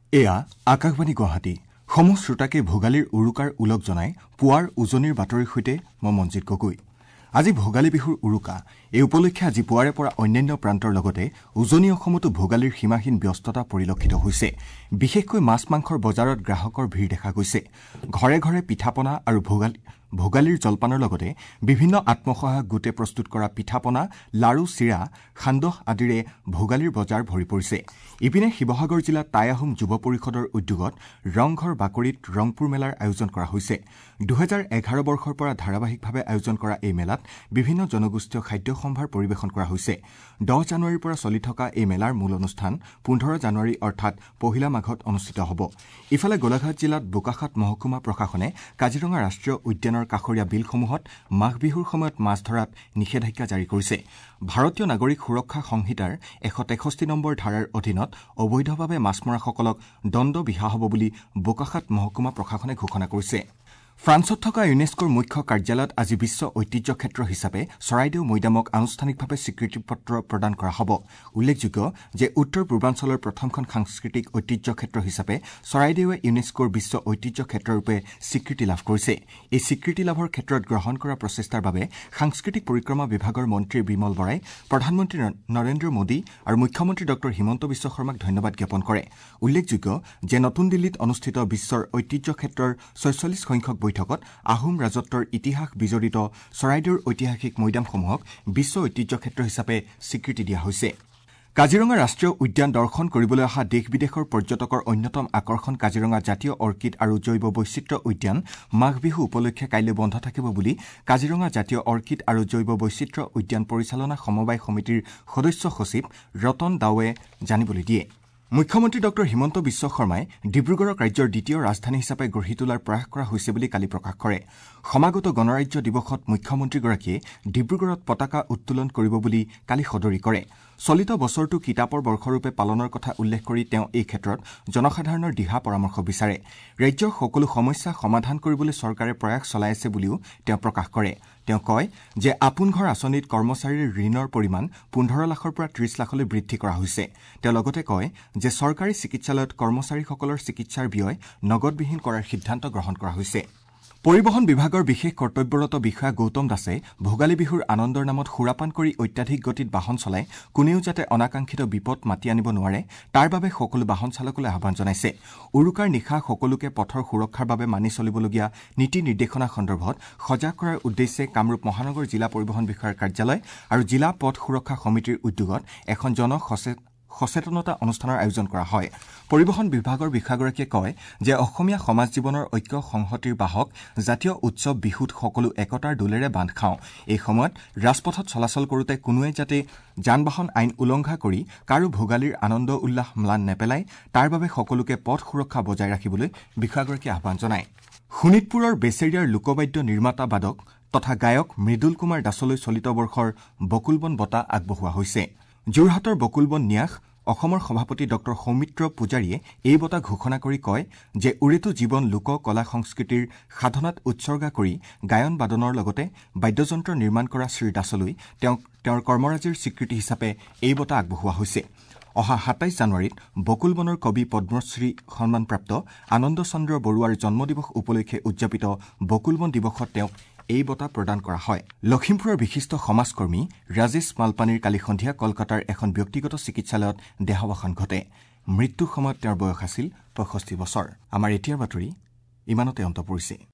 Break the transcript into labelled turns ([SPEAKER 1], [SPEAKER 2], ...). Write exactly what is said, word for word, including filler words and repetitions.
[SPEAKER 1] এয়া আকাশবাণী গুৱাহাটী সমূহ শ্ৰোতাকে ভোগালীৰ উৰুকাৰ উলক জনাই পুৱাৰ উজনিৰ বাতৰিৰ সৈতে মই মঞ্জিত গগৈ আজি ভোগালী বিহুৰ উৰুকা এই উপলক্ষে আজি পুৱাৰে পৰা অন্যান্য প্ৰান্তৰ লগতে উজনি অসমতো ভোগালীৰ সীমাহীন ব্যস্ততা পৰিলক্ষিত হৈছে বিশেষকৈ মাছ মাংসৰ বজাৰত গ্ৰাহকৰ ভিৰ দেখা গৈছে ঘৰে ঘৰে পিঠাপনা আৰু ভোগালী ভোগালীৰ জলপানৰ লগতে বিভিন্ন আত্মসহায়ক গোটে প্ৰস্তুত কৰা পিঠাপনা লাৰু চিৰা খান্দহ আদিৰে ভোগালীৰ বজাৰ ভৰি পৰিছে ইপিনে শিৱসাগৰ জিলা টাই আহোম যুৱ পৰিষদৰ উদ্যোগত ৰংঘৰ বাকৰিত ৰংপুৰ মেলাৰ আয়োজন কৰা হৈছে দুই হাজাৰ এঘাৰ বৰ্ষৰ পৰা ধাৰাবাহিকভাৱে আয়োজন কৰা এই মেলাত বিভিন্ন জনগোষ্ঠীয় খাদ্য সম্ভাৰ পৰিৱেশন কৰা হৈছে দহ জানুৱাৰীৰ পৰা চলি থকা এই মেলাৰ মূল অনুষ্ঠান পোন্ধৰ জানুৱাৰী অৰ্থাৎ পহিলা মাঘত অনুষ্ঠিত হ'ব ইফালে গোলাঘাট জিলাত বোকাখাত মহকুমা প্ৰশাসনে কাজিৰঙা ৰাষ্ট্ৰীয় উদ্যানৰ কাষৰীয়া বিলসমূহত মাঘ বিহুৰ সময়ত মাছ ধৰাত নিষেধাজ্ঞা জাৰি কৰিছে ভাৰতীয় নাগৰিক সুৰক্ষা সংহিতাৰ এশ তেষষ্ঠি নম্বৰ ধাৰাৰ অধীনত অবৈধভাৱে মাছ মৰাসকলক দণ্ড বিহা হ'ব বুলি বোকাখাত মহকুমা প্ৰশাসনে ঘোষণা কৰিছে ফ্ৰান্সত থকা ইউনেস্কোৰ মুখ্য কাৰ্যালয়ত আজি বিশ্ব ঐতিহ্য ক্ষেত্ৰ হিচাপে চৰাইদেউ মৈদামক আনুষ্ঠানিকভাৱে স্বীকৃতিপত্ৰ প্ৰদান কৰা হ'ব উল্লেখযোগ্য যে উত্তৰ পূৰ্বাঞ্চলৰ প্ৰথমখন সাংস্কৃতিক ঐতিহ্য ক্ষেত্ৰ হিচাপে চৰাইদেউৱে ইউনেস্কোৰ বিশ্ব ঐতিহ্য ক্ষেত্ৰৰূপে স্বীকৃতি লাভ কৰিছে এই স্বীকৃতি লাভৰ ক্ষেত্ৰত গ্ৰহণ কৰা প্ৰচেষ্টাৰ বাবে সাংস্কৃতিক পৰিক্ৰমা বিভাগৰ মন্ত্ৰী বিমল বৰাই প্ৰধানমন্ত্ৰী নৰেন্দ্ৰ মোদী আৰু মুখ্যমন্ত্ৰী ডক্টৰ হিমন্ত বিশ্ব শৰ্মাক ধন্যবাদ জ্ঞাপন কৰে উল্লেখযোগ্য যে নতুন দিল্লীত অনুষ্ঠিত বিশ্বৰ ঐতিহ্য ক্ষেত্ৰৰ ছয়চল্লিছ সংখ্যক বৈঠকত আহোম ৰাজত্বৰ ইতিহাস বিজড়িত চৰাইদেউৰ ঐতিহাসিক মৈদামসমূহক বিশ্ব ঐতিহ্য ক্ষেত্ৰ হিচাপে স্বীকৃতি দিয়া হৈছে কাজিৰঙা ৰাষ্ট্ৰীয় উদ্যান দৰ্শন কৰিবলৈ অহা দেশ বিদেশৰ পৰ্যটকৰ অন্যতম আকৰ্ষণ কাজিৰঙা জাতীয় অৰ্কিড আৰু জৈৱ বৈচিত্ৰ্য উদ্যান মাঘ বিহু উপলক্ষে কাইলৈ বন্ধ থাকিব বুলি কাজিৰঙা জাতীয় অৰ্কিড আৰু জৈৱ বৈচিত্ৰ্য উদ্যান পৰিচালনা সমবায় সমিতিৰ সদস্য সচিব ৰতন দাৱে জানিবলৈ দিয়ে মুখ্যমন্ত্ৰী ডক্টৰ হিমন্ত বিশ্ব শৰ্মাই ডিব্ৰুগড়ক ৰাজ্যৰ দ্বিতীয় ৰাজধানী হিচাপে গঢ়ি তোলাৰ প্ৰয়াস কৰা হৈছে বুলি কালি প্ৰকাশ কৰে সমাগত গণৰাজ্য দিৱসত মুখ্যমন্ত্ৰীগৰাকীয়ে ডিব্ৰুগড়ত পতাকা উত্তোলন কৰিব বুলি কালি সদৰি কৰে চলিত বছৰটো কিতাপৰ বৰ্ষৰূপে পালনৰ কথা উল্লেখ কৰি তেওঁ এই ক্ষেত্ৰত জনসাধাৰণৰ দিহা পৰামৰ্শ বিচাৰে ৰাজ্যৰ সকলো সমস্যা সমাধান কৰিবলৈ চৰকাৰে প্ৰয়াস চলাই আছে বুলিও তেওঁ প্ৰকাশ কৰে তেওঁ কয় যে আপোন ঘৰ আঁচনিত কৰ্মচাৰীৰ ঋণৰ পৰিমাণ পোন্ধৰ লাখৰ পৰা ত্ৰিশ লাখলৈ বৃদ্ধি কৰা হৈছে তেওঁ লগতে কয় যে চৰকাৰী চিকিৎসালয়ত কৰ্মচাৰীসকলৰ চিকিৎসাৰ ব্যয় নগদবিহীন কৰাৰ সিদ্ধান্ত গ্ৰহণ কৰা হৈছে পৰিবহণ বিভাগৰ বিশেষ কৰ্তব্যৰত বিষয়া গৌতম দাসে ভোগালী বিহুৰ আনন্দৰ নামত সুৰাপান কৰি অত্যাধিক গতিত বাহন চলাই কোনেও যাতে অনাকাংক্ষিত বিপদ মাতি আনিব নোৱাৰে তাৰ বাবে সকলো বাহন চালকলৈ আহ্বান জনাইছে উৰুকাৰ নিশা সকলোকে পথৰ সুৰক্ষাৰ বাবে মানি চলিবলগীয়া নীতি নিৰ্দেশনা সন্দৰ্ভত সজাগ কৰাৰ উদ্দেশ্যে কামৰূপ মহানগৰ জিলা পৰিবহণ বিষয়াৰ কাৰ্যালয় আৰু জিলা পথ সুৰক্ষা সমিতিৰ উদ্যোগত এখন জন সচেতনতা অনুষ্ঠানৰ আয়োজন কৰা হয় পৰিবহণ বিভাগৰ বিষয়াগৰাকীয়ে কয় যে অসমীয়া সমাজ জীৱনৰ ঐক্য সংহতিৰ বাহক জাতীয় উৎসৱ বিহুত সকলো একতাৰ দোলেৰে বান্ধ খাওঁ এই সময়ত ৰাজপথত চলাচল কৰোঁতে কোনোৱে যাতে যান বাহন আইন উলংঘা কৰি কাৰো ভোগালীৰ আনন্দ উল্লাস ম্লান নেপেলায় তাৰ বাবে সকলোকে পথ সুৰক্ষা বজাই ৰাখিবলৈ বিষয়াগৰাকীয়ে আহ্বান জনায় শোণিতপুৰৰ বেচেৰিয়াৰ লোকবাদ্য নিৰ্মাতা বাদক তথা গায়ক মৃদুল কুমাৰ দাসলৈ চলিত বৰ্ষৰ বকুলবন বঁটা আগবঢ়োৱা হৈছে যোৰহাটৰ বকুলবন ন্যাস অসমৰ সভাপতি ডক্টৰ সৌমিত্ৰ পূজাৰীয়ে এই বঁটা ঘোষণা কৰি কয় যে উৰেতো জীৱন লোক কলা সংস্কৃতিৰ সাধনাত উৎসৰ্গা কৰি গায়ন বাদনৰ লগতে বাদ্যযন্ত্ৰ নিৰ্মাণ কৰা শ্ৰী দাসলৈ তেওঁক তেওঁৰ কৰ্মৰাজিৰ স্বীকৃতি হিচাপে এই বঁটা আগবঢ়োৱা হৈছে অহা সাতাইছ জানুৱাৰীত বকুলবনৰ কবি পদ্মশ্ৰী সন্মানপ্ৰাপ্ত আনন্দ চন্দ্ৰ বৰুৱাৰ জন্মদিৱস উপলক্ষে উদযাপিত বকুলবন দিৱসত তেওঁক এই বঁটা প্ৰদান কৰা হয় লখিমপুৰৰ বিশিষ্ট সমাজকৰ্মী ৰাজেশ মালপানীৰ কালি সন্ধিয়া কলকাতাৰ এখন ব্যক্তিগত চিকিৎসালয়ত দেহাৱসান ঘটে মৃত্যুৰ সময়ত তেওঁৰ বয়স আছিল পঁয়ষষ্ঠি বছৰ আমাৰ এতিয়াৰ বাতৰি ইমানতে অন্ত পৰিছে